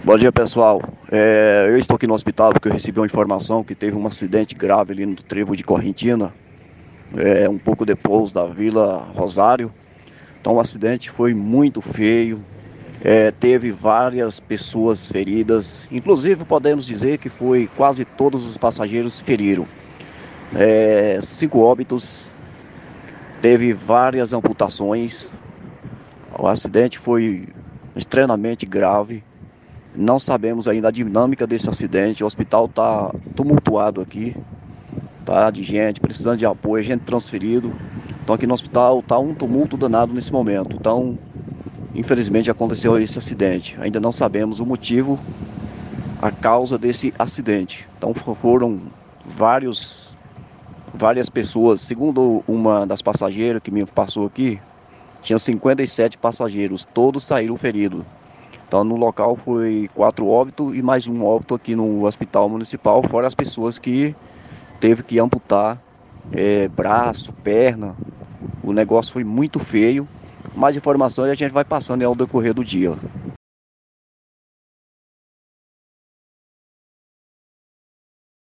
Bom dia, pessoal. Eu estou aqui no hospital porque eu recebi uma informação que teve um acidente grave ali no trevo de Correntina, um pouco depois da Vila Rosário. Então o acidente foi muito feio, teve várias pessoas feridas, inclusive podemos dizer que foi quase todos os passageiros feriram. 5 óbitos, teve várias amputações. O acidente foi extremamente grave. Não sabemos ainda a dinâmica desse acidente. O hospital está tumultuado aqui, tá? De gente precisando de apoio, gente transferido. Então aqui no hospital está um tumulto danado nesse momento. Então, infelizmente aconteceu esse acidente. Ainda não sabemos o motivo, a causa desse acidente. Então foram várias pessoas. Segundo uma das passageiras que me passou aqui, tinha 57 passageiros, todos saíram feridos. Então no local foi 4 óbitos e mais um óbito aqui no hospital municipal, fora as pessoas que teve que amputar braço, perna. O negócio foi muito feio. Mais informações a gente vai passando ao decorrer do dia.